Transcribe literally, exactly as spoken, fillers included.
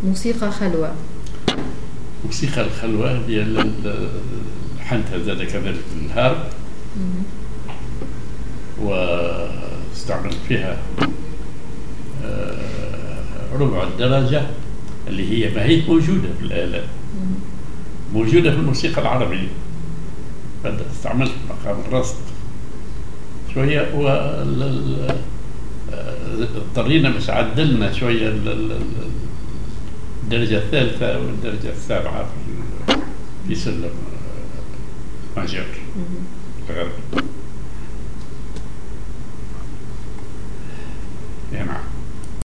موسيقى خلوة. موسيقى الخلوة ديال لحنتها زاد كذلك الهارب، واستعملت فيها ربع الدرجة اللي هي ما هي موجودة في الآلات، موجودة في الموسيقى العربية. استعملت مقام الرصد شوية، واضطرينا مش عدلنا شوية الدرجة الثالثة والدرجة السابعة في سلم ماجور الغربي. نعم.